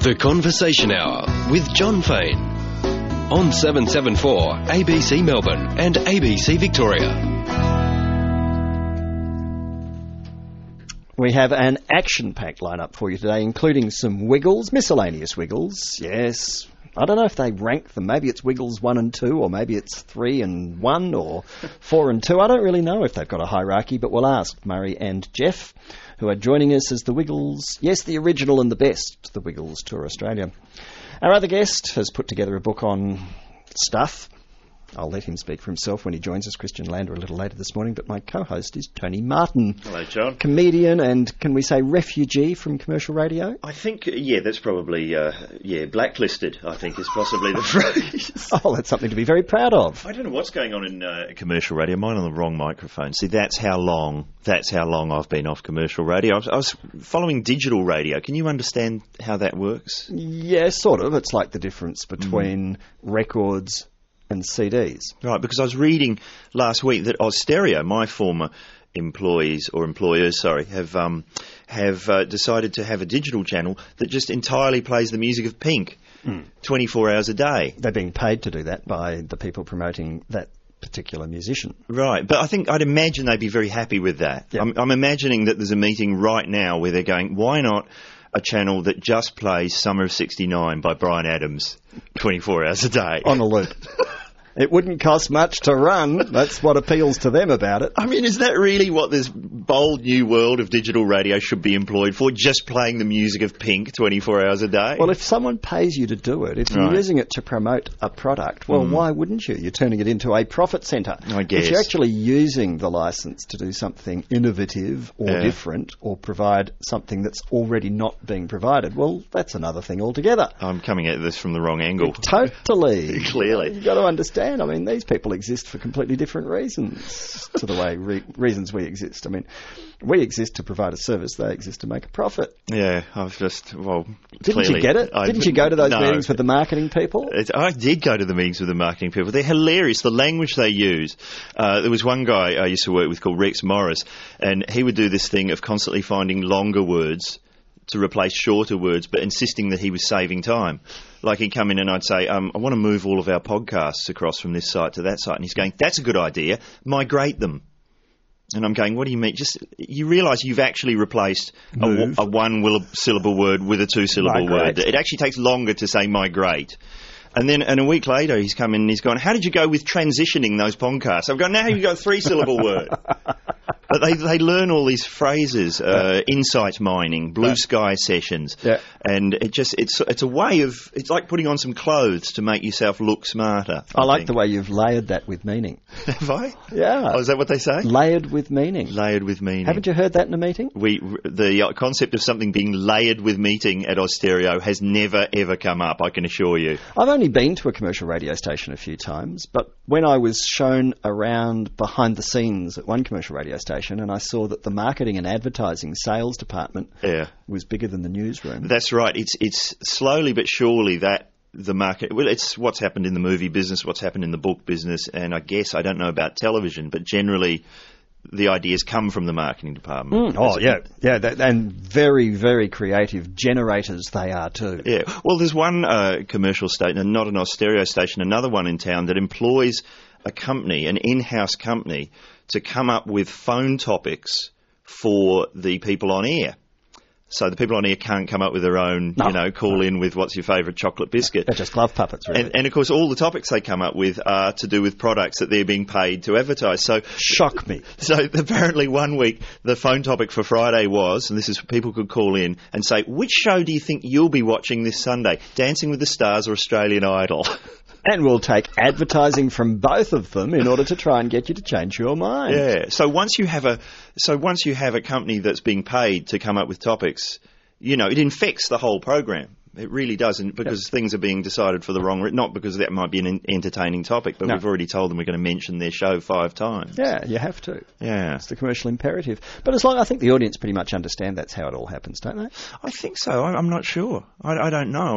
The Conversation Hour with John Fain on 774 ABC Melbourne and ABC Victoria. We have an action-packed lineup for you today, including some Wiggles, miscellaneous Wiggles, yes. I don't know if they rank them. Maybe it's Wiggles 1 and 2, or maybe it's 3 and 1, or 4 and 2. I don't really know if they've got a hierarchy, but we'll ask Murray and Jeff, who are joining us as the Wiggles, yes, the original and the best, the Wiggles Tour Australia. Our other guest has put together a book on stuff. I'll let him speak for himself when he joins us, Christian Lander, a little later this morning, but my co-host is Tony Martin. Hello, John. Comedian and, can we say, refugee from commercial radio? I think, that's probably, blacklisted, I think, is possibly the phrase. Oh, that's something to be very proud of. I don't know what's going on in commercial radio. Mine on the wrong microphone. See, that's how long I've been off commercial radio. I was following digital radio. Can you understand how that works? Yeah, sort of. It's like the difference between records and CDs. Right, because I was reading last week that Austereo, my former employers, have decided to have a digital channel that just entirely plays the music of Pink 24 hours a day. They're being paid to do that by the people promoting that particular musician. Right, but I'd imagine they'd be very happy with that. Yep. I'm imagining that there's a meeting right now where they're going, why not a channel that just plays Summer of 69 by Bryan Adams 24 hours a day? On a loop. It wouldn't cost much to run. That's what appeals to them about it. I mean, is that really what this bold new world of digital radio should be employed for? Just playing the music of Pink 24 hours a day? Well, if someone pays you to do it, if you're using it to promote a product, well, why wouldn't you? You're turning it into a profit centre. I guess. If you're actually using the licence to do something innovative or different or provide something that's already not being provided, well, that's another thing altogether. I'm coming at this from the wrong angle. Totally. Clearly. You've got to understand. I mean, these people exist for completely different reasons to the way reasons we exist. I mean, we exist to provide a service. They exist to make a profit. Yeah, I've just, Didn't you get it? Didn't you go to those meetings with the marketing people? I did go to the meetings with the marketing people. They're hilarious. The language they use. There was one guy I used to work with called Rex Morris, and he would do this thing of constantly finding longer words to replace shorter words, but insisting that he was saving time. Like he'd come in and I'd say, I want to move all of our podcasts across from this site to that site. And he's going, that's a good idea. Migrate them. And I'm going, what do you mean? You realise you've actually replaced a one-syllable word with a two-syllable word. It actually takes longer to say migrate. And then a week later, he's come in and he's gone, how did you go with transitioning those podcasts? I've gone, now you've got a three-syllable word. But they learn all these phrases, insight mining, blue sky sessions, and it's a way of, it's like putting on some clothes to make yourself look smarter. I like the way you've layered that with meaning. Have I? Yeah. Oh, is that what they say? Layered with meaning. Layered with meaning. Haven't you heard that in a meeting? The concept of something being layered with meaning at Austereo has never ever come up, I can assure you. I've only been to a commercial radio station a few times, but when I was shown around behind the scenes at one commercial radio station, and I saw that the marketing and advertising sales department was bigger than the newsroom. That's right. It's slowly but surely that the market... Well, it's what's happened in the movie business, what's happened in the book business, and I guess I don't know about television, but generally the ideas come from the marketing department. And very, very creative generators they are too. Yeah. Well, there's one commercial station, not an Austereo station, another one in town that employs a company, an in-house company, to come up with phone topics for the people on air. So the people on air can't come up with their own, call in with what's your favourite chocolate biscuit. They're just glove puppets, really. And, of course, all the topics they come up with are to do with products that they're being paid to advertise. So shock me. So apparently one week the phone topic for Friday was, and this is people could call in and say, which show do you think you'll be watching this Sunday, Dancing with the Stars or Australian Idol? And we'll take advertising from both of them in order to try and get you to change your mind. Yeah. So once you have a company that's being paid to come up with topics, it infects the whole program. It really does, and because things are being decided for the wrong... Not because that might be an entertaining topic, but we've already told them we're going to mention their show 5 times. Yeah, you have to. Yeah. It's the commercial imperative. But I think the audience pretty much understand that's how it all happens, don't they? I think so. I'm not sure. I don't know. I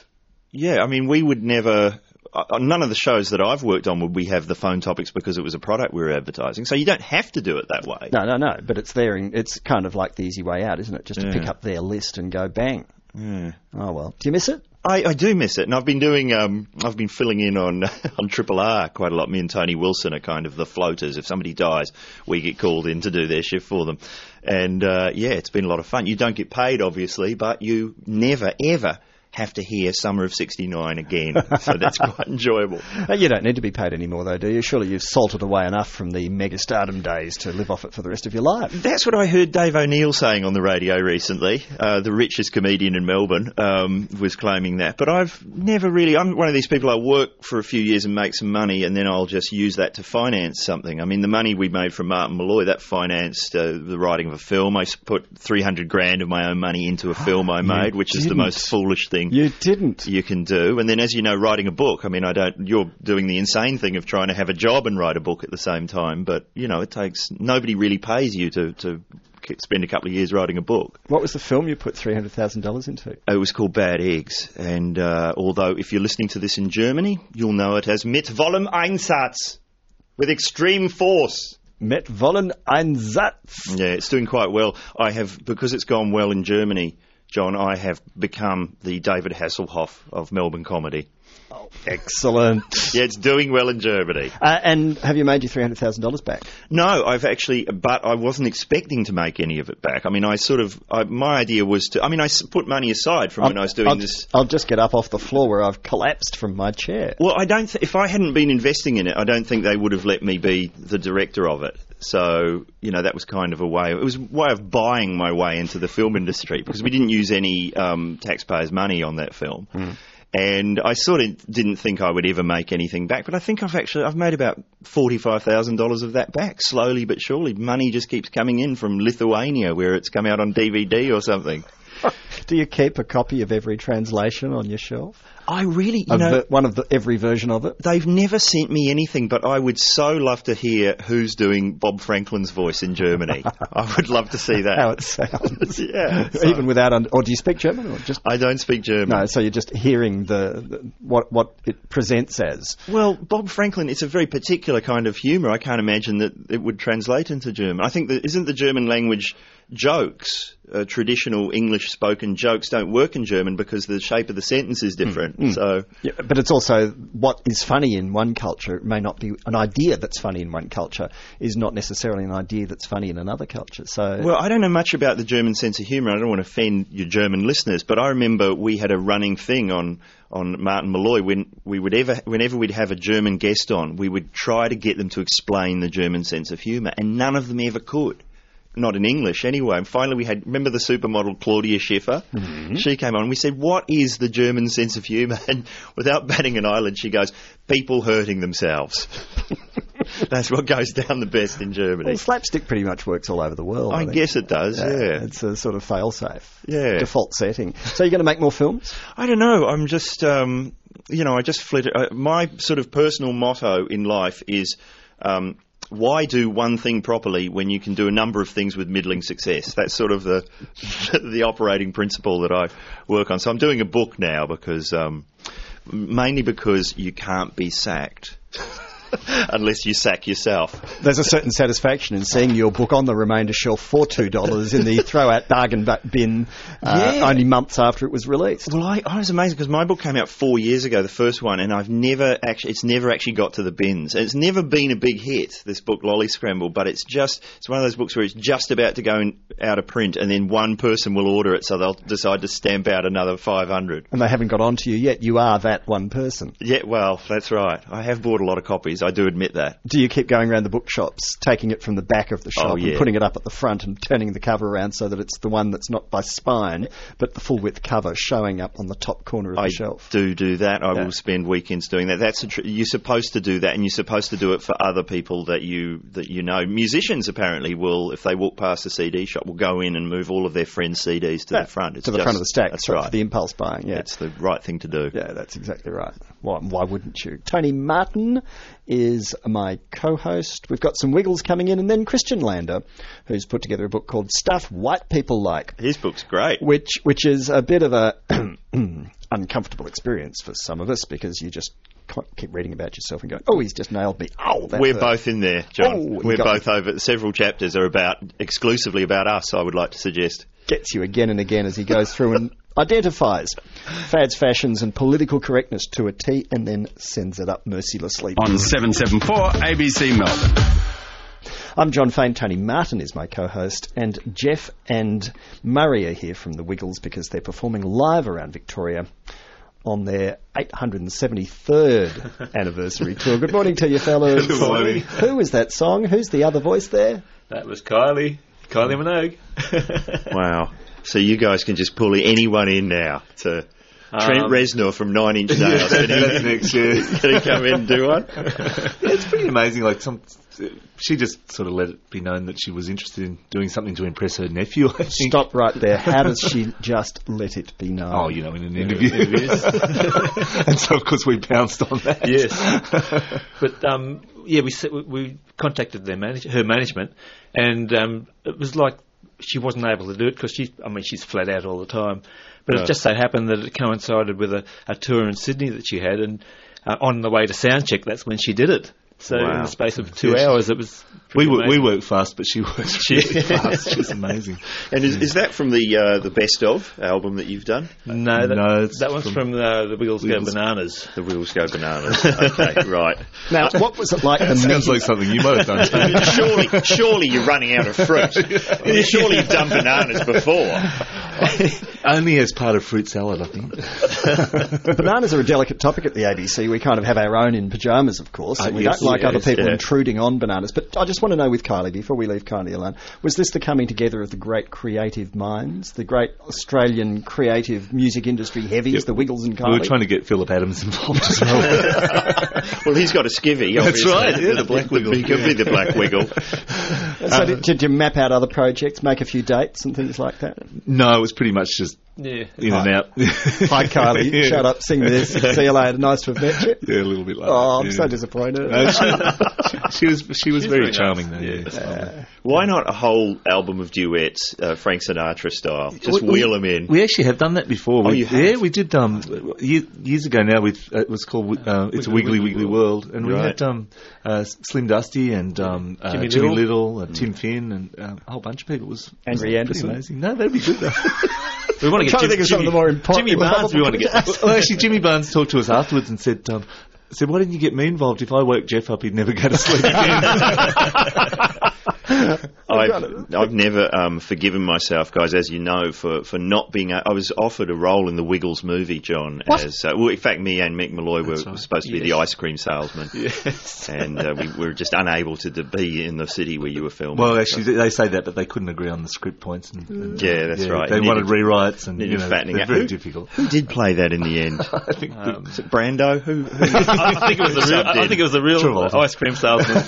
mean, we would never... None of the shows that I've worked on would we have the phone topics because it was a product we were advertising. So you don't have to do it that way. No. But it's there. It's kind of like the easy way out, isn't it? Just to pick up their list and go bang. Yeah. Oh, well. Do you miss it? I do miss it, and I've been doing. I've been filling in on on Triple R quite a lot. Me and Tony Wilson are kind of the floaters. If somebody dies, we get called in to do their shift for them, and it's been a lot of fun. You don't get paid, obviously, but you never ever have to hear Summer of '69 again, so that's quite enjoyable. You don't need to be paid anymore, though, do you? Surely you've salted away enough from the megastardom days to live off it for the rest of your life. That's what I heard Dave O'Neill saying on the radio recently. The richest comedian in Melbourne was claiming that. But I've never really... I'm one of these people, I work for a few years and make some money, and then I'll just use that to finance something. I mean, the money we made from Martin Malloy, that financed the writing of a film. I put $300,000 of my own money into a film I made, which is the most foolish thing you didn't. You can do. And then, as you know, writing a book, I mean, you're doing the insane thing of trying to have a job and write a book at the same time, but, it takes, nobody really pays you to spend a couple of years writing a book. What was the film you put $300,000 into? It was called Bad Eggs, and although if you're listening to this in Germany, you'll know it as Mit vollem Einsatz, with extreme force. Mit vollen Einsatz. Yeah, it's doing quite well. Because it's gone well in Germany, John, I have become the David Hasselhoff of Melbourne comedy. Oh, excellent. Yeah, it's doing well in Germany. And have you made your $300,000 back? No, but I wasn't expecting to make any of it back. I mean, my idea was I put money aside from when I was doing this. I'll just get up off the floor where I've collapsed from my chair. Well, if I hadn't been investing in it, I don't think they would have let me be the director of it. So, that was kind of it was a way of buying my way into the film industry, because we didn't use any taxpayers' money on that film. And I sort of didn't think I would ever make anything back, but I think I've made about $45,000 of that back, slowly but surely. Money just keeps coming in from Lithuania, where it's come out on DVD or something. Do you keep a copy of every translation on your shelf? I really, every version of it? They've never sent me anything, but I would so love to hear who's doing Bob Franklin's voice in Germany. I would love to see that. How it sounds. Yeah. Even without... or do you speak German? Or just? I don't speak German. No, so you're just hearing what it presents as. Well, Bob Franklin, it's a very particular kind of humour. I can't imagine that it would translate into German. I think isn't the German language jokes, traditional English spoken jokes, don't work in German because the shape of the sentence is different. So, yeah, but it's also what is funny in one culture may not be an idea that's funny in one culture is not necessarily an idea that's funny in another culture. So, well, I don't know much about the German sense of humour. I don't want to offend your German listeners, but I remember we had a running thing on Martin Malloy whenever we'd have a German guest on, we would try to get them to explain the German sense of humour, and none of them ever could. Not in English, anyway. And finally remember the supermodel Claudia Schiffer? Mm-hmm. She came on and we said, what is the German sense of humour? And without batting an eyelid, she goes, people hurting themselves. That's what goes down the best in Germany. Well, slapstick pretty much works all over the world. I guess it does, yeah. It's a sort of fail-safe default setting. So you're going to make more films? I don't know. I'm just, I just flitted. My sort of personal motto in life is... why do one thing properly when you can do a number of things with middling success? That's sort of the operating principle that I work on. So I'm doing a book now mainly because you can't be sacked. Unless you sack yourself. There's a certain satisfaction in seeing your book on the remainder shelf for $2 in the throw-out bargain bin only months after it was released. Well, I was amazed because my book came out 4 years ago, the first one, and it's never actually got to the bins. It's never been a big hit, this book, Lolly Scramble, but it's one of those books where it's just about to go out of print, and then one person will order it, so they'll decide to stamp out another 500. And they haven't got on to you yet. You are that one person. Yeah, well, that's right. I have bought a lot of copies. I do admit that. Do you keep going around the bookshops, taking it from the back of the shop and putting it up at the front and turning the cover around so that it's the one that's not by spine, but the full-width cover showing up on the top corner of the shelf? I do that. I will spend weekends doing that. You're supposed to do that, and you're supposed to do it for other people that you know. Musicians apparently will, if they walk past a CD shop, will go in and move all of their friends' CDs to the front. To the front of the stack. That's right. For the impulse buying, yeah. It's the right thing to do. Yeah, that's exactly right. Why wouldn't you? Tony Martin is my co-host. We've got some Wiggles coming in, and then Christian Lander, who's put together a book called Stuff White People Like. His book's great. Which is a bit of a uncomfortable experience for some of us, because you just keep reading about yourself and going, oh, he's just nailed me. Oh, we're both in there, John. We're both over. Several chapters are exclusively about us, I would like to suggest. gets you again and again as he goes through and identifies fads, fashions and political correctness to a T and then sends it up mercilessly. On 774 ABC Melbourne. I'm John Fane. Tony Martin is my co-host, and Jeff and Murray are here from the Wiggles because they're performing live around Victoria on their 873rd anniversary tour. Good morning to you, fellas. Good morning. Who was that song? Who's the other voice there? That was Kylie Minogue. Wow. So you guys can just pull anyone in now to Trent Reznor from Nine Inch Nails. That's next year. Can he come in and do one? It's pretty amazing. She just sort of let it be known that she was interested in doing something to impress her nephew, I think. Stop right there. How does she just let it be known? Oh, in an interview. And so, of course, we pounced on that. Yes. But, we contacted her management, and it was like she wasn't able to do it because she's flat out all the time. But it just so happened that it coincided with a tour in Sydney that she had, and on the way to soundcheck, that's when she did it. So in the space of 2 hours, it was we work fast, but she works really fast. She's amazing. And is that from the Best Of album that you've done? No, that one's from the Wiggles Go Bananas. The Wiggles Go Bananas. Okay, right. Now, what was it like? Sounds like something you might have done. Surely you're running out of fruit. Surely you've done bananas before. Only as part of fruit salad, I think. Bananas are a delicate topic at the ABC. We kind of have our own in pyjamas, of course, and we don't like other people intruding on bananas. But I just want to know with Kylie, before we leave Kylie alone, was this the coming together of the great creative minds, the great Australian creative music industry heavies, the Wiggles and Kylie? We were trying to get Philip Adams involved as well. Well, he's got a skivvy. That's right, the Black Wiggle. He could be the Black Wiggle. So did you map out other projects, make a few dates and things like that? No, it was pretty much just in and out. Hi, Kylie. Shut up, sing this. See you later. Nice to have met you. Yeah, a little bit like Oh, I'm so disappointed. She was very charming, though. Yeah. Why not a whole album of duets, Frank Sinatra style? Just wheel them in. We actually have done that before. You have? Yeah, we did years ago now. With it was called It's a Wiggly Wiggly World, and we had Slim Dusty and Jimmy Little, Tim Finn, and a whole bunch of people. It was Henry Anderson. Amazing. No, that'd be good though. We want to get trying to think of some of the more important. Jimmy Barnes. We want to get. Well, actually, Jimmy Barnes talked to us afterwards and said, why didn't you get me involved? If I woke Jeff up, he'd never go to sleep again. I've never forgiven myself, guys, as you know, for not being. I was offered a role in the Wiggles movie, John. What? In fact, me and Mick Malloy were supposed to be the ice cream salesman. Yes. And we were just unable to be in the city where you were filming. Well, actually, they say that, but they couldn't agree on the script points. And yeah, that's right. They wanted rewrites, and fattening out. Very difficult. Who did play that in the end? I think was it Brando? Who I think it was a real Travolta. ice cream salesman.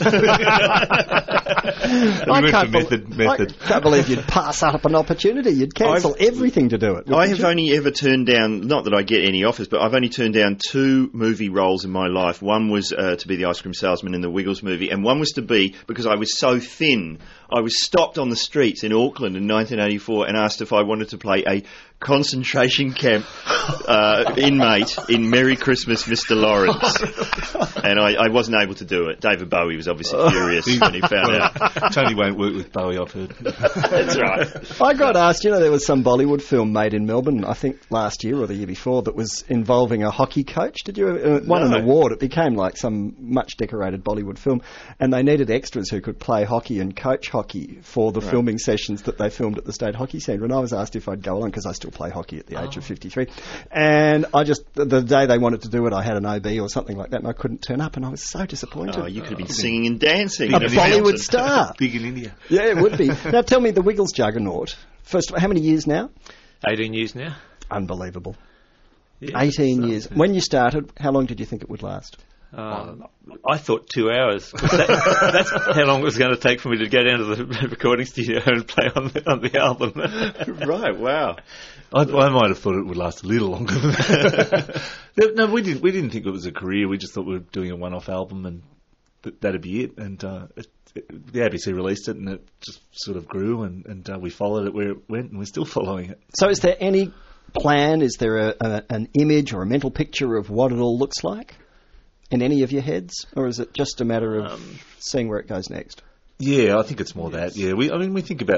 Method. I can't believe you'd pass up an opportunity. You'd cancel everything to do it. I have only ever turned down, not that I get any offers, but I've only turned down 2 movie roles in my life. One was to be the ice cream salesman in the Wiggles movie, and one was to be, because I was so thin, I was stopped on the streets in Auckland in 1984 and asked if I wanted to play a concentration camp inmate in Merry Christmas, Mr. Lawrence. And I wasn't able to do it. David Bowie was obviously furious when he found out. Tony won't work with Bowie, I've heard. That's right. I got asked, there was some Bollywood film made in Melbourne, I think last year or the year before, that was involving a hockey coach. Did you won an award? It became like some much decorated Bollywood film, and they needed extras who could play hockey and coach hockey for the filming sessions that they filmed at the State Hockey Centre. And I was asked if I'd go along because I still play hockey at the age of 53. And I just, the day they wanted to do it, I had an OB or something like that, and I couldn't turn up, and I was so disappointed. Oh, you could have been singing and dancing. A Bollywood star. Big in India. Yeah, it would be. Now tell me, the Wiggles juggernaut. First, how many years now? 18 years now. Unbelievable. Yeah, 18 years. When you started, how long did you think it would last? I thought 2 hours. That's how long it was going to take for me to go down to the recording studio and play on the album. Right, wow. I might have thought it would last a little longer than that. No, we didn't think it was a career. We just thought we were doing a one-off album and that'd be it. And the ABC released it, and it just sort of grew, and we followed it where it went, and we're still following it. So is there any plan? Is there an image or a mental picture of what it all looks like in any of your heads? Or is it just a matter of seeing where it goes next? Yeah, I think it's more that. Yeah, we think about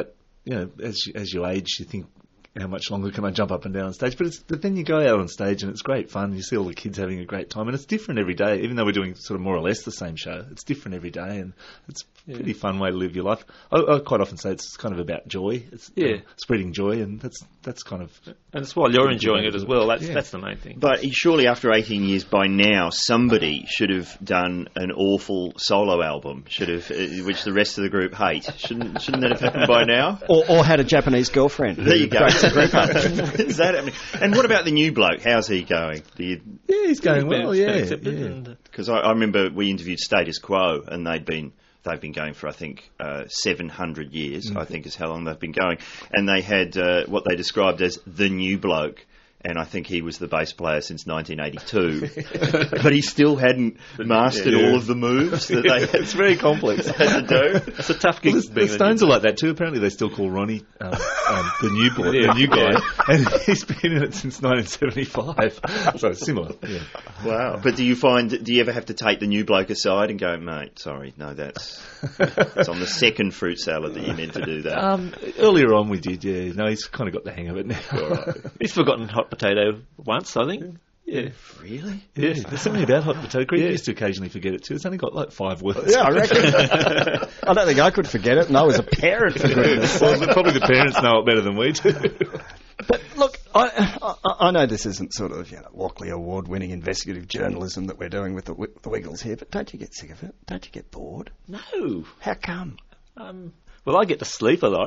as you age, you think, how much longer can I jump up and down on stage? But then you go out on stage and it's great fun. You see all the kids having a great time, and it's different every day. Even though we're doing sort of more or less the same show, it's different every day, and it's a pretty fun way to live your life. I quite often say it's kind of about joy. It's spreading joy, and that's kind of... And it's while you're enjoying it as well. That's the main thing. But surely after 18 years, by now, somebody should have done an awful solo album, which the rest of the group hate. Shouldn't that have happened by now? Or had a Japanese girlfriend. There you go. Is that happening? And what about the new bloke? How's he going? He's going well. Because I remember we interviewed Status Quo, and they've been going for, I think, 700 years. I think is how long they've been going, and they had what they described as the new bloke. And I think he was the bass player since 1982. But he still hadn't mastered all of the moves that they had. It's very complex. Had to do. It's a tough gig. The Stones are like that too. Apparently they still call Ronnie the new boy, the new guy. And he's been in it since 1975. So it's similar. Yeah. Wow. But do you ever have to take the new bloke aside and go, mate, sorry, no, it's on the second fruit salad that you meant to do that? Earlier on we did, yeah. No, he's kind of got the hang of it now. All right. He's forgotten hot potato once, I think. Yeah. Really? Yeah, there's something about hot potato. Greg used to occasionally forget it too. It's only got like 5 words. Yeah, I reckon. I don't think I could forget it, and I was a parent, for goodness. Well, probably the parents know it better than we do. But look, I know this isn't sort of Walkley Award-winning investigative journalism that we're doing with the Wiggles here, but don't you get sick of it? Don't you get bored? No. How come? Well, I get to sleep a lot.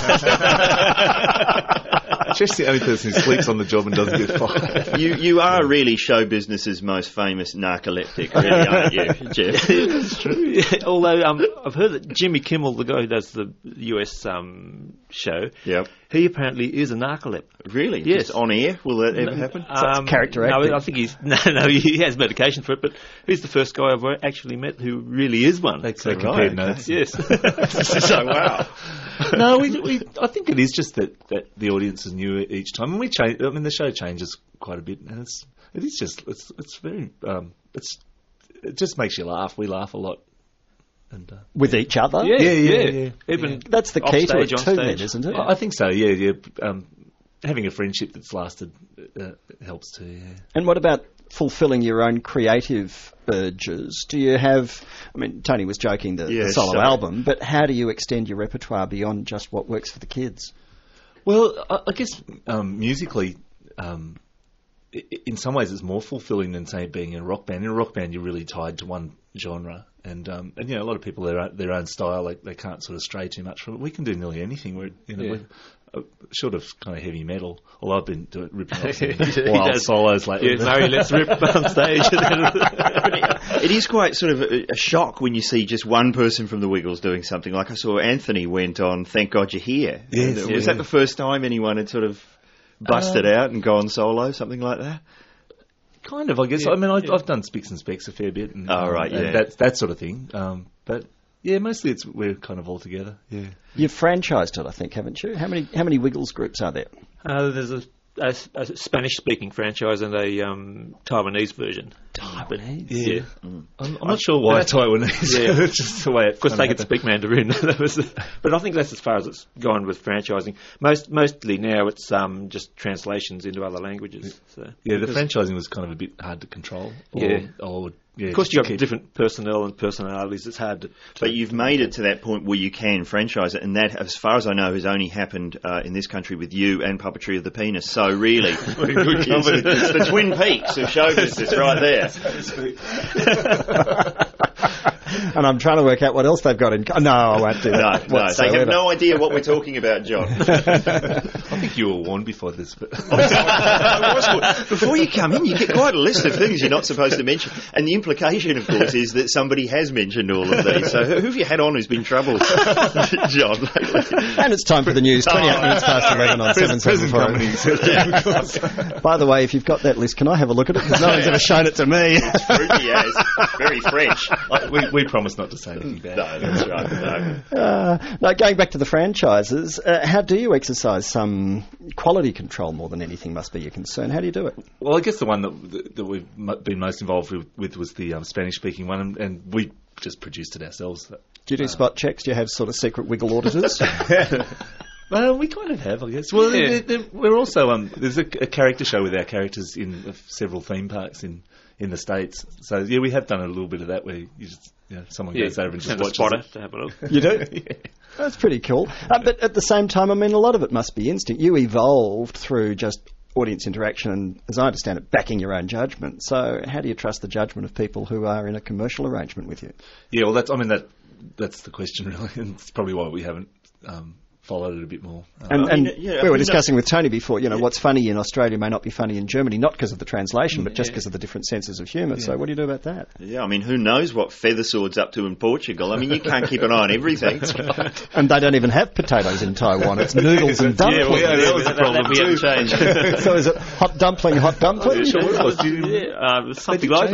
Jeff's the only person who sleeps on the job and doesn't get fired. You are really show business's most famous narcoleptic, really, aren't you, Jeff? It's true. Yeah. Although I've heard that Jimmy Kimmel, the guy who does the US show, he apparently is a narcoleptic. Really? Yes. Just on air? Will that ever happen? So it's character acting. No, I think he has medication for it, but he's the first guy I've actually met who really is one. They compared notes. Yes. So, wow. No, I think it is just that the audience is new each time, and we change. I mean, the show changes quite a bit, and it's very it just makes you laugh. We laugh a lot, and with each other. Yeah. Even that's the key to it too, then, stage. isn't it? I think so. Yeah. Having a friendship that's lasted helps too. Yeah. And what about fulfilling your own creative urges? Do you have... I mean, Tony was joking the solo album, but how do you extend your repertoire beyond just what works for the kids? Well, I guess musically, in some ways it's more fulfilling than, say, being in a rock band. In a rock band, you're really tied to one genre. And a lot of people, their own style, they can't sort of stray too much from it. We can do nearly anything. We're short of kind of heavy metal, although I've been ripping off some wild solos lately. Yeah, Murray, let's rip on stage. It is quite sort of a shock when you see just one person from the Wiggles doing something. Like I saw Anthony went on Thank God You're Here. Yes, Was that the first time anyone had sort of busted out and gone solo, something like that? Kind of, I guess. I mean, I've done Spicks and Specks a fair bit. And, and that sort of thing. But... yeah, mostly we're kind of all together. Yeah, you've franchised it, I think, haven't you? How many Wiggles groups are there? There's a Spanish-speaking franchise and a Taiwanese version. Taiwanese? Yeah. I'm not sure why Taiwanese. Yeah. It's just the way it... Of course, they can speak Mandarin. But I think that's as far as it's gone with franchising. Mostly now it's just translations into other languages. So. Yeah, the franchising was kind of a bit hard to control. Of course, you've got different personnel and personalities. It's hard to... But you've made it to that point where you can franchise it, and that, as far as I know, has only happened in this country with you and Puppetry of the Penis. So really, it's the Twin Peaks of show business right there. And I'm trying to work out what else they've got in... No, I won't do that. No, they have no idea what we're talking about, John. I think you were warned before this. But before you come in, you get quite a list of things you're not supposed to mention. And the implication, of course, is that somebody has mentioned all of these. So who have you had on who's been troubled, John, lately? And it's time for the news. 28 minutes past 11 on 774. By the way, if you've got that list, can I have a look at it? Because no one's ever shown it to me. It's fruity as. Very French. We promise not to say anything bad. No, that's right. Now, going back to the franchises, how do you exercise some quality control more than anything must be your concern? How do you do it? Well, I guess the one that we've been most involved with was the Spanish-speaking one, and we just produced it ourselves. Do you do spot checks? Do you have sort of secret wiggle auditors? Well, we kind of have, I guess. Well, we're also there's a character show with our characters in several theme parks in the States. So yeah, we have done a little bit of that where you just someone goes over and just watches spotter it. to have a look. You do? That's pretty cool. But at the same time, I mean, a lot of it must be instinct. You evolved through just audience interaction and, as I understand it, backing your own judgment. So how do you trust the judgment of people who are in a commercial arrangement with you? Yeah, well, that's the question, really, and it's probably why we haven't followed it a bit more. We were discussing with Tony before, what's funny in Australia may not be funny in Germany, not because of the translation, but just because of the different senses of humour. So what do you do about that? Yeah, I mean, who knows what Feathersword's up to in Portugal? I mean, you can't keep an eye on everything. And they don't even have potatoes in Taiwan. It's noodles and dumplings. Yeah, that was the problem too. Changed. So is it hot dumpling? Something like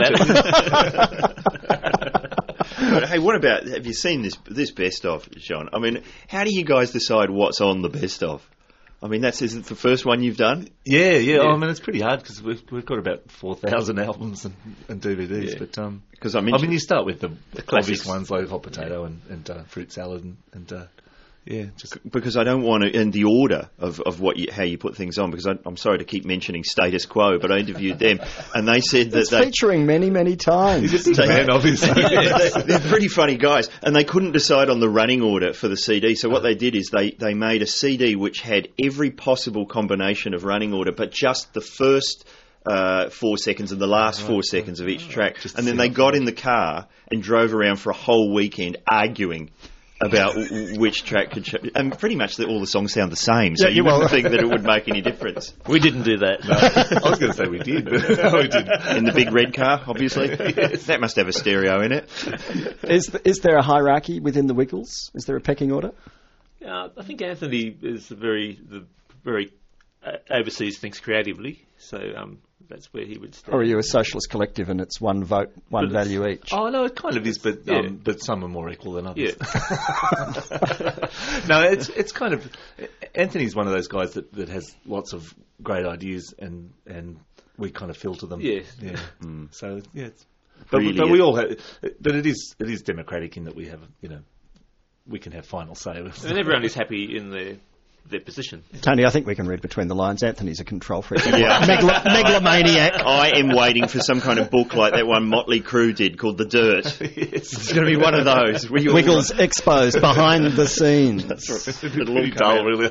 that. But, hey, what about, have you seen this best of, John? I mean, how do you guys decide what's on the best of? I mean, is it the first one you've done? Yeah. I mean, it's pretty hard because we've got about 4,000 albums and DVDs. Yeah. But because I mean, you start with the obvious ones like hot potato and fruit salad and just because I don't want to in the order of how you put things on, because I'm sorry to keep mentioning Status Quo, but I interviewed them and they said that featuring many times. Obviously. They're pretty funny guys, and they couldn't decide on the running order for the CD. So what they did is they made a CD which had every possible combination of running order, but just the first 4 seconds and the last 4 seconds of each track, and then they got in the car and drove around for a whole weekend arguing about which track could and pretty much all the songs sound the same, so you wouldn't think that it would make any difference. We didn't do that. No, I was going to say we did, but no, we didn't. In the big red car, obviously. Yes. That must have a stereo in it. Is there a hierarchy within the Wiggles? Is there a pecking order? I think Anthony is very overseas thinks creatively, so that's where he would stay. Or are you a socialist collective and it's one vote, one value each? Oh no, it kind of is, but some are more equal than others. Yeah. No, it's kind of Anthony's one of those guys that has lots of great ideas and we kind of filter them. Yeah. So it's, really but we all have, but it is democratic in that we have we can have final say. And everyone is happy in their position. Tony, I think we can read between the lines. Anthony's a control freak. Megalomaniac. I am waiting for some kind of book like that one Motley Crue did called The Dirt. Yes. It's going to be one of those. Wiggles exposed behind the scenes. That's right. It'll all dull, really.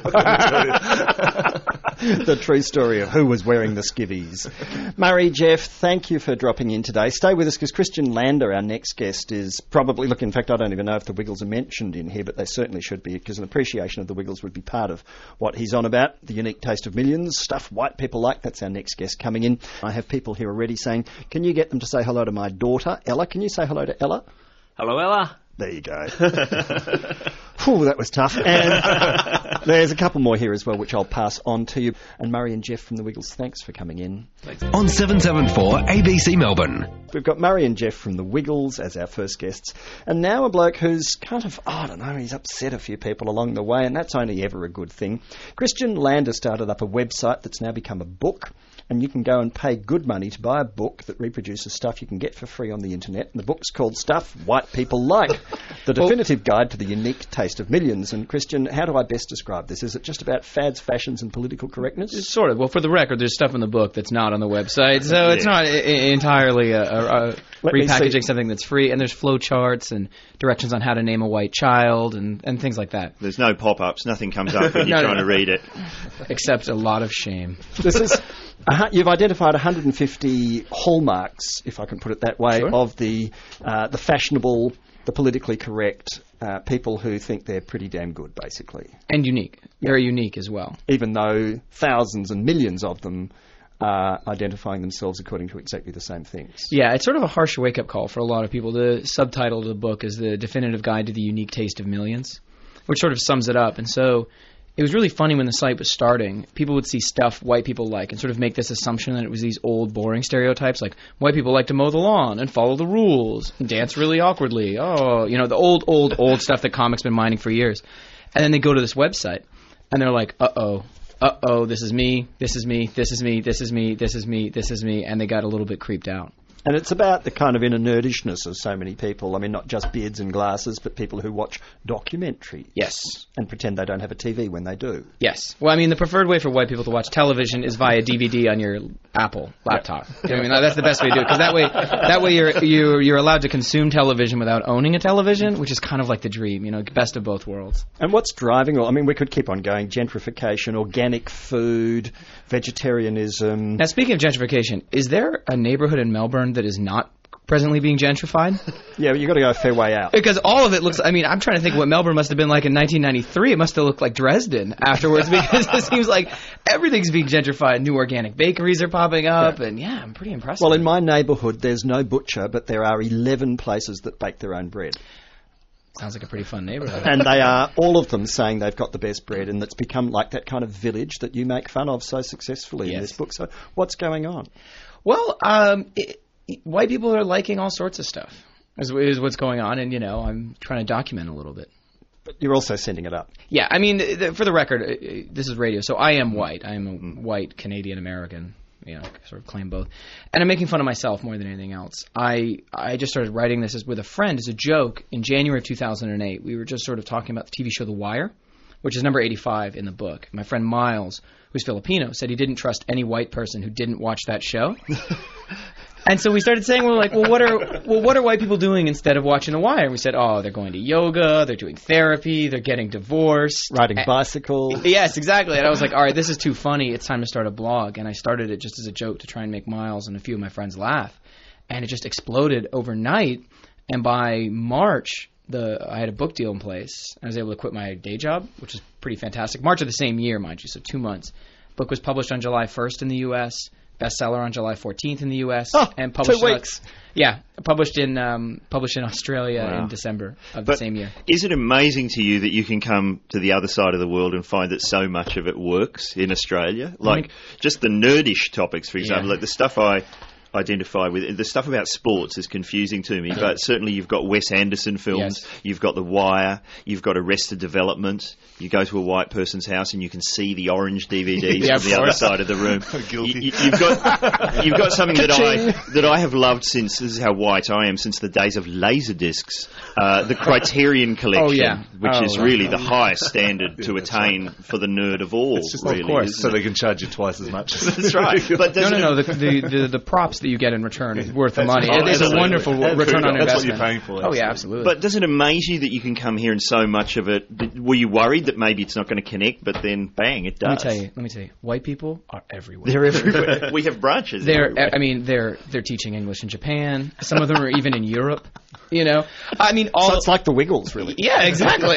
The true story of who was wearing the skivvies. Murray, Jeff, thank you for dropping in today. Stay with us because Christian Lander, our next guest, is probably... Look, in fact, I don't even know if the Wiggles are mentioned in here, but they certainly should be, because an appreciation of the Wiggles would be part of what he's on about. The unique taste of millions, stuff white people like. That's our next guest coming in. I have people here already saying, can you get them to say hello to my daughter, Ella? Can you say hello to Ella? Hello, Ella. There you go. Whew, that was tough. And there's a couple more here as well, which I'll pass on to you. And Murray and Jeff from the Wiggles, thanks for coming in. Thanks. On 774 ABC Melbourne. We've got Murray and Jeff from the Wiggles as our first guests. And now a bloke who's kind of, I don't know, he's upset a few people along the way, and that's only ever a good thing. Christian Lander started up a website that's now become a book. And you can go and pay good money to buy a book that reproduces stuff you can get for free on the internet. And the book's called Stuff White People Like, the definitive guide to the unique taste of millions. And Christian, how do I best describe this? Is it just about fads, fashions and political correctness? Sort of. Well, for the record, there's stuff in the book that's not on the website. So it's not entirely repackaging something that's free. And there's flow charts and directions on how to name a white child and things like that. There's no pop-ups. Nothing comes up when you're trying to read it. Except a lot of shame. This is... You've identified 150 hallmarks, if I can put it that way, sure, of the fashionable, the politically correct people who think they're pretty damn good, basically. And unique. Very unique as well. Even though thousands and millions of them are identifying themselves according to exactly the same things. Yeah, it's sort of a harsh wake-up call for a lot of people. The subtitle of the book is The Definitive Guide to the Unique Taste of Millions, which sort of sums it up. And so... it was really funny when the site was starting. People would see stuff white people like and sort of make this assumption that it was these old, boring stereotypes, like white people like to mow the lawn and follow the rules and dance really awkwardly. Oh, the old stuff that comics been mining for years. And then they go to this website and they're like, uh-oh, this is me, this is me, this is me, this is me, this is me, this is me, and they got a little bit creeped out. And it's about the kind of inner nerdishness of so many people. I mean, not just beards and glasses, but people who watch documentaries. Yes. And pretend they don't have a TV when they do. Yes. Well, I mean, the preferred way for white people to watch television is via DVD on your Apple laptop. You know what I mean, that's the best way to do it, because that way you're allowed to consume television without owning a television, which is kind of like the dream, you know, best of both worlds. And what's driving all? I mean, we could keep on going. Gentrification, organic food, vegetarianism. Now, speaking of gentrification, is there a neighborhood in Melbourne that is not presently being gentrified? Yeah, but you've got to go a fair way out. Because all of it looks, I mean, I'm trying to think what Melbourne must have been like in 1993. It must have looked like Dresden afterwards, because it seems like everything's being gentrified. New organic bakeries are popping up, and yeah, I'm pretty impressed. Well, in my neighbourhood, there's no butcher, but there are 11 places that bake their own bread. Sounds like a pretty fun neighborhood. And they are, all of them, saying they've got the best bread, and it's become like that kind of village that you make fun of so successfully in this book. So what's going on? Well, white people are liking all sorts of stuff, is what's going on, and, you know, I'm trying to document a little bit. But you're also sending it up. Yeah, I mean, for the record, this is radio, so I am white. I am a white Canadian-American, you know, sort of claim both. And I'm making fun of myself more than anything else. I just started writing this with a friend as a joke in January of 2008. We were just sort of talking about the TV show The Wire, which is number 85 in the book. My friend Miles, who's Filipino, said he didn't trust any white person who didn't watch that show. And so we started saying, what are white people doing instead of watching The Wire? And we said, oh, they're going to yoga, they're doing therapy, they're getting divorced. Riding bicycle. Yes, exactly. And I was like, all right, this is too funny. It's time to start a blog. And I started it just as a joke to try and make Miles and a few of my friends laugh. And it just exploded overnight. And by March, I had a book deal in place. I was able to quit my day job, which is pretty fantastic. March of the same year, mind you, so 2 months. Book was published on July 1st in the U.S., bestseller on July 14th in the U.S. and published 2 weeks. Published in Australia in December of the same year. Is it amazing to you that you can come to the other side of the world and find that so much of it works in Australia? Like just the nerdish topics, for example, like the stuff I identify with. The stuff about sports is confusing to me, but certainly you've got Wes Anderson films, you've got The Wire, you've got Arrested Development. You go to a white person's house and you can see the orange DVDs from the other side of the room. You've got something that I have loved since, this is how white I am, since the days of Laserdiscs, the Criterion Collection, which is really the highest standard to attain for the nerd of all, really. Of course, so they can charge you twice as much. That's right. But no, the props that you get in return is worth the money. It's a wonderful return on investment. That's what you're paying for. Oh, yeah, absolutely. But does it amaze you that you can come here and so much of it, were you worried that maybe it's not going to connect, but then bang, it does? Let me tell you, white people are everywhere. They're everywhere. We have branches. They're teaching English in Japan. Some of them are even in Europe. You know, I mean, so it's like the Wiggles, really. Yeah, exactly.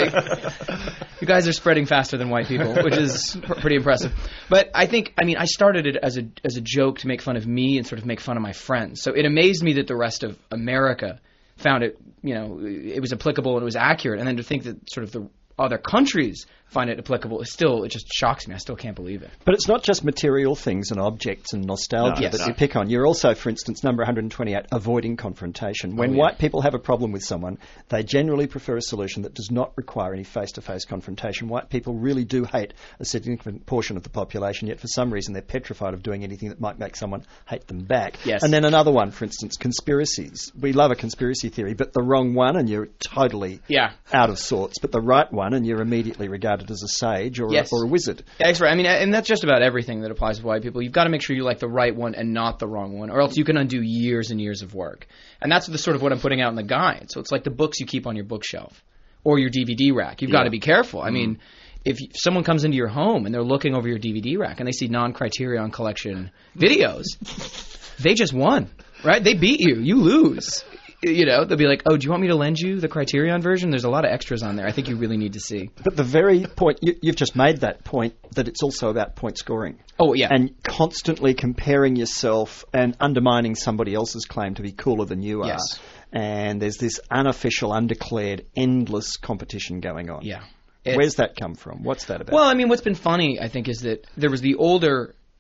You guys are spreading faster than white people, which is pretty impressive. But I started it as a joke to make fun of me and sort of make fun of my friends. So it amazed me that the rest of America found it, you know, it was applicable and it was accurate. And then to think that sort of the other countries find it applicable, it just shocks me. I still can't believe it. But it's not just material things and objects and nostalgia that you pick on. You're also, for instance, number 128, avoiding confrontation. When white people have a problem with someone, they generally prefer a solution that does not require any face-to-face confrontation. White people really do hate a significant portion of the population, yet for some reason they're petrified of doing anything that might make someone hate them back. Yes. And then another one, for instance, conspiracies. We love a conspiracy theory, but the wrong one and you're totally out of sorts. But the right one and you're immediately regarded as a sage or a wizard. Yeah, that's right. I mean, and that's just about everything that applies to white people. You've got to make sure you like the right one and not the wrong one, or else you can undo years and years of work. And that's the sort of what I'm putting out in the guide. So it's like the books you keep on your bookshelf or your DVD rack. You've got to be careful. I mean, if someone comes into your home and they're looking over your DVD rack and they see non-Criterion Collection videos, they just won, right? They beat you. You lose. You know, they'll be like, oh, do you want me to lend you the Criterion version? There's a lot of extras on there. I think you really need to see. But the very point, you've just made that point, that it's also about point scoring. Oh, yeah. And constantly comparing yourself and undermining somebody else's claim to be cooler than you are. Yes. And there's this unofficial, undeclared, endless competition going on. Yeah. Where's that come from? What's that about? Well, I mean, what's been funny, I think, is that there was the older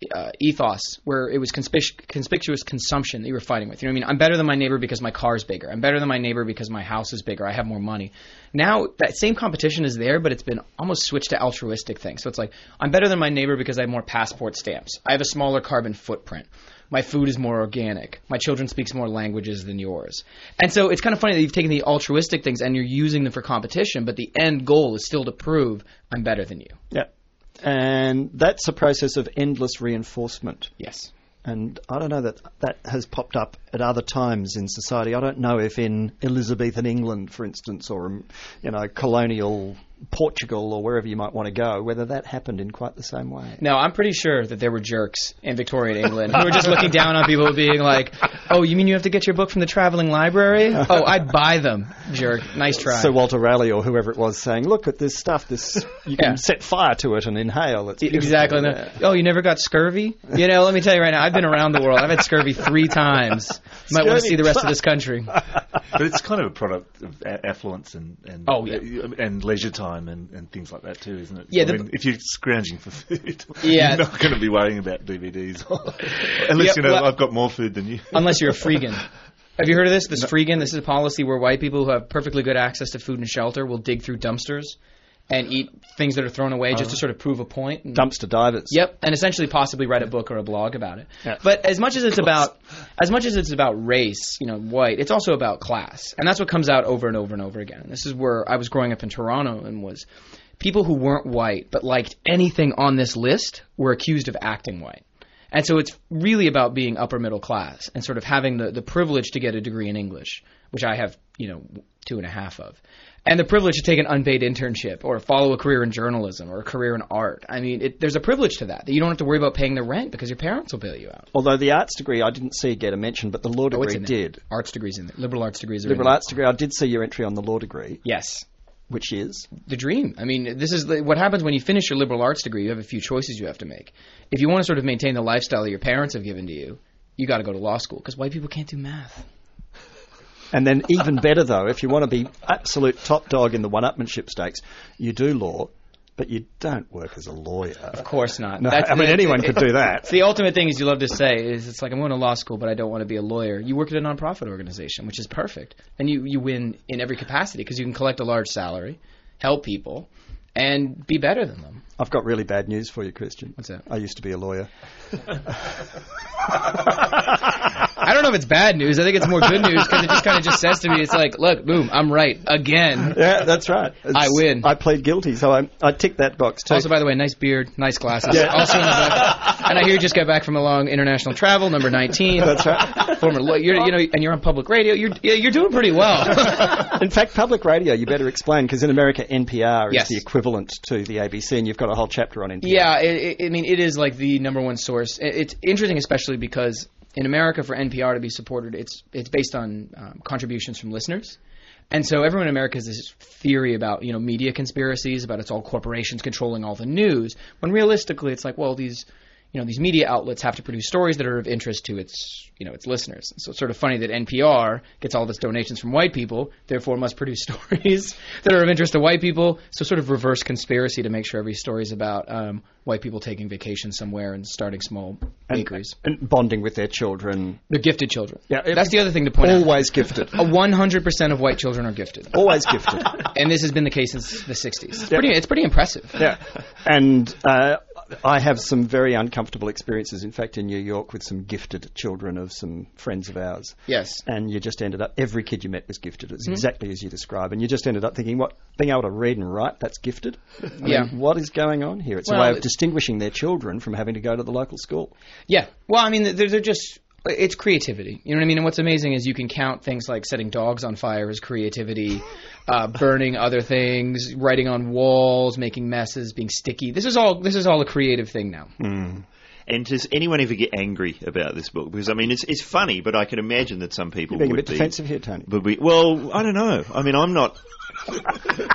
ethos where it was conspicuous consumption that you were fighting with. You know what I mean? I'm better than my neighbor because my car's bigger. I'm better than my neighbor because my house is bigger. I have more money. Now that same competition is there, but it's been almost switched to altruistic things. So it's like, I'm better than my neighbor because I have more passport stamps. I have a smaller carbon footprint. My food is more organic. My children speaks more languages than yours. And so it's kind of funny that you've taken the altruistic things and you're using them for competition, but the end goal is still to prove I'm better than you. Yeah. And that's a process of endless reinforcement. Yes. And I don't know that has popped up at other times in society. I don't know if in Elizabethan England, for instance, or, colonial Portugal or wherever you might want to go, whether that happened in quite the same way. No, I'm pretty sure that there were jerks in Victorian England who were just looking down on people being like, oh, you mean you have to get your book from the traveling library? Oh, I'd buy them, jerk. Nice try. Sir Walter Raleigh or whoever it was saying, look at this stuff, you can set fire to it and inhale. It's exactly. Oh, you never got scurvy? Let me tell you right now, I've been around the world. I've had scurvy 3 times. You might want to see the rest of this country. But it's kind of a product of affluence and leisure time and things like that too, isn't it? Yeah, if you're scrounging for food, yeah. You're not going to be worrying about DVDs. Unless I've got more food than you. Unless you're a freegan. Have you heard of this? This freegan, this is a policy where white people who have perfectly good access to food and shelter will dig through dumpsters and eat things that are thrown away just to sort of prove a point. Dumpster divers. Yep, and essentially possibly write a book or a blog about it. Yeah. But as much as it's about race, white, it's also about class. And that's what comes out over and over and over again. And this is where I was growing up in Toronto and was people who weren't white but liked anything on this list were accused of acting white. And so it's really about being upper middle class and sort of having the privilege to get a degree in English, which I have, 2.5 of. And the privilege to take an unpaid internship or follow a career in journalism or a career in art. I mean, there's a privilege to that you don't have to worry about paying the rent because your parents will bail you out. Although the arts degree I didn't see get a mention, but the law degree did. Arts degrees in there. Liberal arts degrees are Liberal arts degree. I did see your entry on the law degree. Yes. Which is? The dream. I mean, this is what happens when you finish your liberal arts degree. You have a few choices you have to make. If you want to sort of maintain the lifestyle that your parents have given to you, you got to go to law school because white people can't do math. And then even better, though, if you want to be absolute top dog in the one-upmanship stakes, you do law, but you don't work as a lawyer. Of course not. No, anyone could do that. It's the ultimate thing, as you love to say, is it's like, I'm going to law school, but I don't want to be a lawyer. You work at a nonprofit organization, which is perfect. And you win in every capacity because you can collect a large salary, help people, and be better than them. I've got really bad news for you, Christian. What's that? I used to be a lawyer. I don't know if it's bad news. I think it's more good news because it just kind of just says to me, it's like, look, boom, I'm right again. Yeah, that's right. I win. I plead guilty, so I tick that box too. Also, by the way, nice beard, nice glasses. Yeah. Also in the back. And I hear you just got back from a long international travel, number 19. That's right. Former lawyer, and you're on public radio. You're doing pretty well. In fact, public radio, you better explain, because in America, NPR is the equivalent to the ABC, and you've got a whole chapter on NPR. Yeah, it is like the number one source. It's interesting, especially because in America, for NPR to be supported, it's based on contributions from listeners. And so everyone in America has this theory about, media conspiracies, about it's all corporations controlling all the news, when realistically it's like, well, these media outlets have to produce stories that are of interest to its listeners. So it's sort of funny that NPR gets all of its donations from white people, therefore must produce stories that are of interest to white people. So sort of reverse conspiracy to make sure every story is about white people taking vacation somewhere and starting small bakeries. And bonding with their children. They're gifted children. Yeah, that's the other thing to point out. Always gifted. 100% of white children are gifted. Always gifted. And this has been the case since the 60s. It's pretty impressive. Yeah. And I have some very uncomfortable experiences, in fact, in New York with some gifted children of some friends of ours. Yes. And you just ended up, every kid you met was gifted. It's exactly as you describe. And you just ended up thinking, being able to read and write, that's gifted? I mean, what is going on here? It's a way of distinguishing their children from having to go to the local school. Yeah. Well, I mean, they're just... It's creativity. You know what I mean? And what's amazing is you can count things like setting dogs on fire as creativity, burning other things, writing on walls, making messes, being sticky. This is all a creative thing now. Mm. And does anyone ever get angry about this book? Because, I mean, it's funny, but I can imagine that some people You're being a bit defensive here, Tony. Well, I don't know. I mean, I'm not...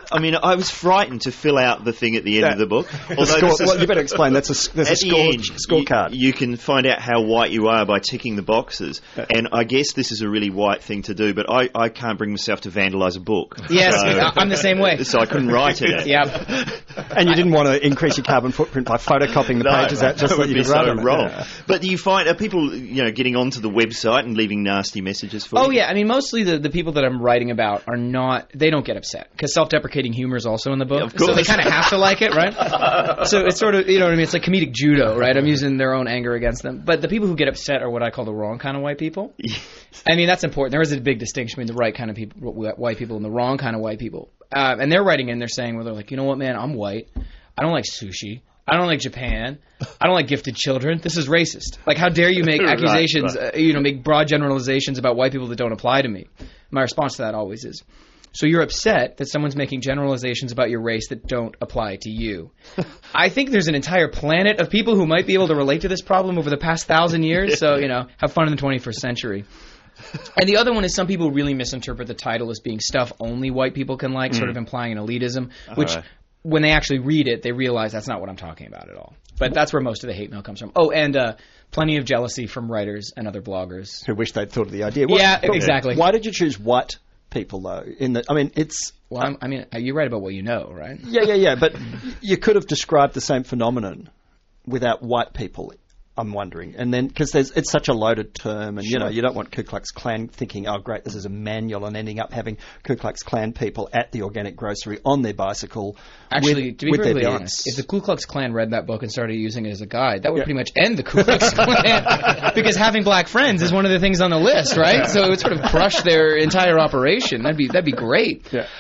I mean, I was frightened to fill out the thing at the end of the book. Well, you better explain. There's a scorecard. You can find out how white you are by ticking the boxes. And I guess this is a really white thing to do, but I can't bring myself to vandalise a book. Yes, I'm the same way. So I couldn't write it. Yep. And you didn't want to increase your carbon footprint by photocopying the pages out just so you could write them. Wrong. But do you find, are people, getting onto the website and leaving nasty messages for you? Oh, yeah. I mean, mostly the people that I'm writing about are not, they don't get upset. Because self-deprecating humor is also in the book. Of course. So they kind of have to like it, right? So it's sort of, you know what I mean? It's like comedic judo, right? I'm using their own anger against them. But the people who get upset are what I call the wrong kind of white people. I mean, that's important. There is a big distinction between the right kind of people, white people, and the wrong kind of white people. And they're writing in, they're saying, well, they're like, you know what, man, I'm white. I don't like sushi. I don't like Japan. I don't like gifted children. This is racist. Like, how dare you make accusations, make broad generalizations about white people that don't apply to me? My response to that always is, so you're upset that someone's making generalizations about your race that don't apply to you. I think there's an entire planet of people who might be able to relate to this problem over the past 1,000 years. So, have fun in the 21st century. And the other one is some people really misinterpret the title as being stuff only white people can like, sort of implying an elitism, which when they actually read it, they realize that's not what I'm talking about at all. But that's where most of the hate mail comes from. Oh, and plenty of jealousy from writers and other bloggers. Who wish they'd thought of the idea. Exactly. Why did you choose white people, though? Well, you write about what you know, right? Yeah. But you could have described the same phenomenon without white people, I'm wondering. And then, because it's such a loaded term, and, you don't want Ku Klux Klan thinking, oh, great, this is a manual, and ending up having Ku Klux Klan people at the organic grocery on their bicycle. Actually, to be perfectly honest, if the Ku Klux Klan read that book and started using it as a guide, that would pretty much end the Ku Klux Klan. Because having black friends is one of the things on the list, right? So it would sort of crush their entire operation. That'd be great. Yeah.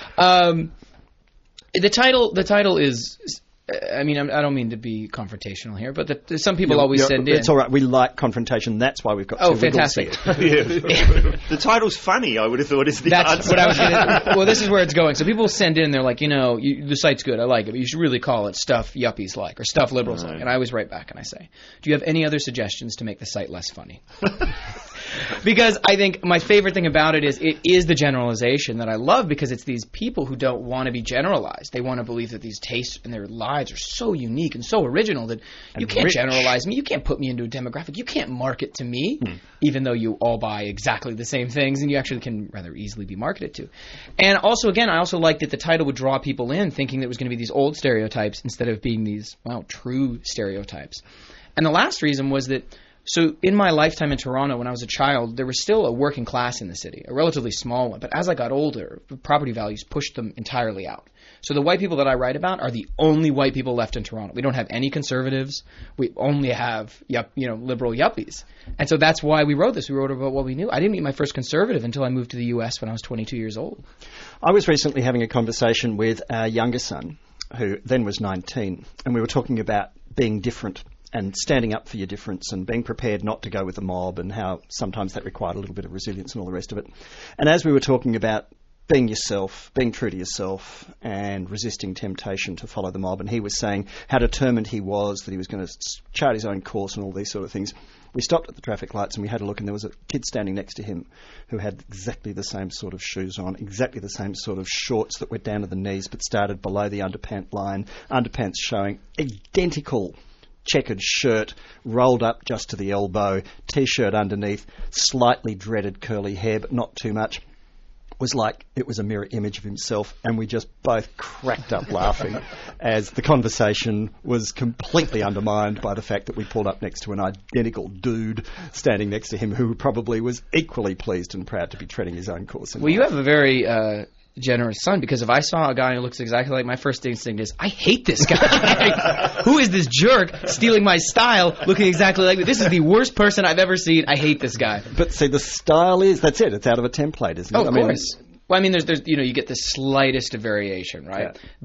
The title is... I mean, I don't mean to be confrontational here, but some people always send in. It's all right. We like confrontation. That's why we've got two fantastic. The title's funny, I would have thought, is the That's answer. what I was going to... Well, this is where it's going. So people send in, they're like, the site's good, I like it, but you should really call it Stuff Yuppies Like, or Stuff Liberals Like. And I always write back and I say, do you have any other suggestions to make the site less funny? Because I think my favorite thing about it is the generalization that I love, because it's these people who don't want to be generalized. They want to believe that these tastes and their lives are so unique and so original that you can't generalize me. You can't put me into a demographic. You can't market to me, even though you all buy exactly the same things, and you actually can rather easily be marketed to. And also, again, I also liked that the title would draw people in thinking that it was going to be these old stereotypes instead of being these, true stereotypes. And the last reason was that, so in my lifetime in Toronto, when I was a child, there was still a working class in the city, a relatively small one. But as I got older, property values pushed them entirely out. So the white people that I write about are the only white people left in Toronto. We don't have any conservatives. We only have liberal yuppies. And so that's why we wrote this. We wrote about what we knew. I didn't meet my first conservative until I moved to the U.S. when I was 22 years old. I was recently having a conversation with our younger son, who then was 19, and we were talking about being different and standing up for your difference and being prepared not to go with the mob, and how sometimes that required a little bit of resilience and all the rest of it. And as we were talking about being yourself, being true to yourself, and resisting temptation to follow the mob, and he was saying how determined he was that he was going to chart his own course and all these sort of things, we stopped at the traffic lights and we had a look, and there was a kid standing next to him who had exactly the same sort of shoes on, exactly the same sort of shorts that went down to the knees but started below the underpant line, underpants showing, identical checkered shirt, rolled up just to the elbow, T-shirt underneath, slightly dreaded curly hair, but not too much. Was like it was a mirror image of himself, and we just both cracked up laughing as the conversation was completely undermined by the fact that we pulled up next to an identical dude standing next to him who probably was equally pleased and proud to be treading his own course. Well, you have a very generous son, because if I saw a guy who looks exactly like, my first instinct is, I hate this guy. Who is this jerk stealing my style, looking exactly like me? This is the worst person I've ever seen. I hate this guy. But see, the style that's it. It's out of a template, isn't it? Oh, of course. Well, I mean, there's you get the slightest of variation, right? Yeah. But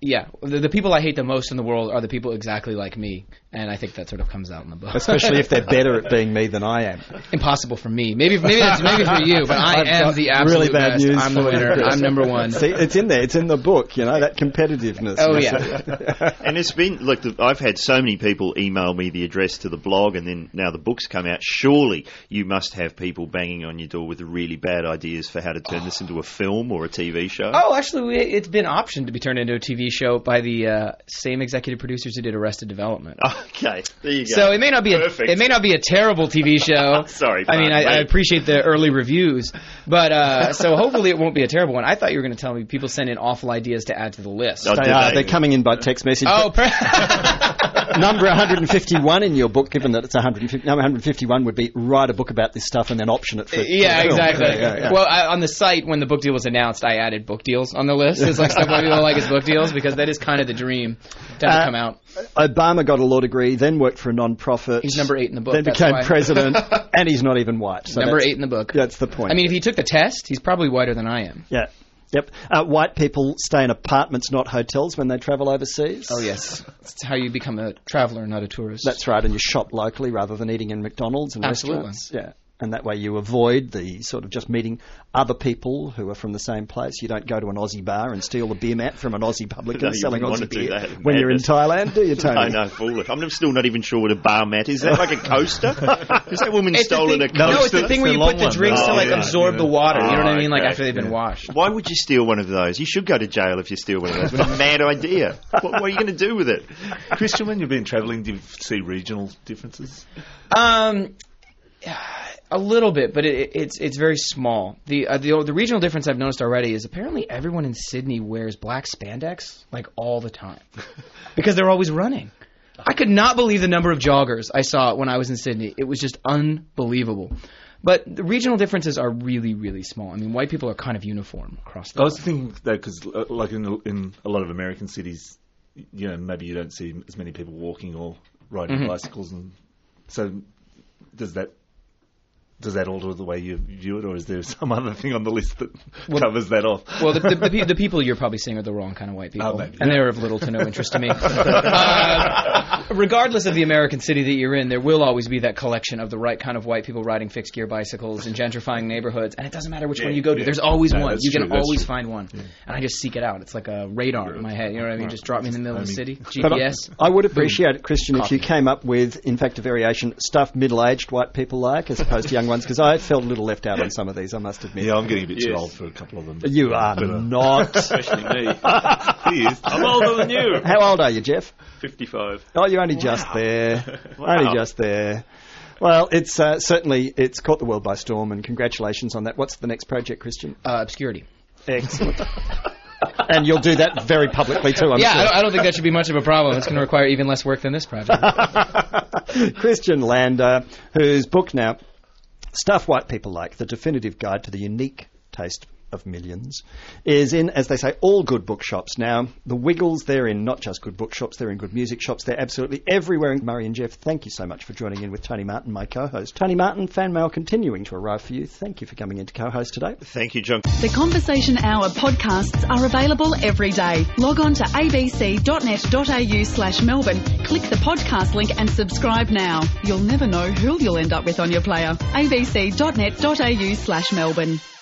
Yeah, the people I hate the most in the world are the people exactly like me, and I think that sort of comes out in the book. Especially if they're better at being me than I am. Impossible for me. Maybe for you, but I am the absolute really bad best. news I'm the for you, winner. Chris. I'm number one. See, it's in there. It's in the book, that competitiveness. Oh, yeah. And it's been, I've had so many people email me the address to the blog, and then now the book's come out. Surely you must have people banging on your door with really bad ideas for how to turn this into a film or a TV show. Oh, actually, it's been optioned to be turned into a TV show by the same executive producers who did Arrested Development. Okay, there you go. So it may not be a terrible TV show. Sorry, I mean, I appreciate the early reviews, but so hopefully it won't be a terrible one. I thought you were going to tell me people send in awful ideas to add to the list. Oh, They're coming in by text message. Oh, Number 151 in your book, given that it's 150, number 151 would be write a book about this stuff and then option it for yeah, film. exactly. Yeah. Well, on the site, when the book deal was announced, I added book deals on the list. It's like stuff why people like is book deals, because that is kind of the dream to come out. Obama got a law degree, then worked for a non-profit. He's number 8 in the book. Then became president, and he's not even white. So number 8 in the book. That's the point. I mean, if he took the test, he's probably whiter than I am. Yeah. Yep. White people stay in apartments, not hotels, when they travel overseas. Oh, yes. That's how you become a traveller, not a tourist. That's right, and you shop locally rather than eating in McDonald's and restaurants. Yeah. And that way you avoid the sort of just meeting other people who are from the same place. You don't go to an Aussie bar and steal a beer mat from an Aussie publican selling Aussie beer when you're in Thailand, do you, Tony? I know, foolish. I'm still not even sure what a bar mat is. Is that like a coaster? Is that woman stolen a coaster? No, it's the thing where you put the drinks to absorb the water. You know what I mean? Like after they've been washed. Why would you steal one of those? You should go to jail if you steal one of those. What a mad idea. What are you going to do with it? Christian, when you've been travelling, do you see regional differences? A little bit, but it's very small. The regional difference I've noticed already is apparently everyone in Sydney wears black spandex like all the time because they're always running. I could not believe the number of joggers I saw when I was in Sydney. It was just unbelievable. But the regional differences are really, really small. I mean, white people are kind of uniform across the board. I was thinking that because, like in a lot of American cities, maybe you don't see as many people walking or riding bicycles, and so does that alter the way you view it, or is there some other thing on the list that covers that off? Well, the people you're probably seeing are the wrong kind of white people, and they're of little to no interest to me. Regardless of the American city that you're in, there will always be that collection of the right kind of white people riding fixed-gear bicycles in gentrifying neighborhoods, and it doesn't matter which one you go to. There's always one. You can always find one. Yeah. And I just seek it out. It's like a radar in my head. You know what I mean? Just drop me in the middle of the city. GPS. I would appreciate it, Christian, if you came up with, in fact, a variation, stuff middle-aged white people like, as opposed to young ones, because I felt a little left out on some of these, I must admit. Yeah, I'm getting a bit too old for a couple of them. You are not. Especially me. He is. I'm older than you. How old are you, Jeff? 55. Oh, you're only just there. Only just there. Well, it's certainly, it's caught the world by storm, and congratulations on that. What's the next project, Christian? Obscurity. Excellent. And you'll do that very publicly too, I'm sure. I don't think that should be much of a problem. It's going to require even less work than this project. Christian Lander, whose book now, Stuff White People Like, The Definitive Guide to the Unique Taste of Millions, is in, as they say, all good bookshops. Now, the Wiggles, they're in not just good bookshops, they're in good music shops, they're absolutely everywhere. Murray and Jeff, thank you so much for joining in with Tony Martin, my co-host. Tony Martin, fan mail continuing to arrive for you. Thank you for coming in to co-host today. Thank you, John. The Conversation Hour podcasts are available every day. Log on to abc.net.au/Melbourne, click the podcast link and subscribe now. You'll never know who you'll end up with on your player. abc.net.au/Melbourne.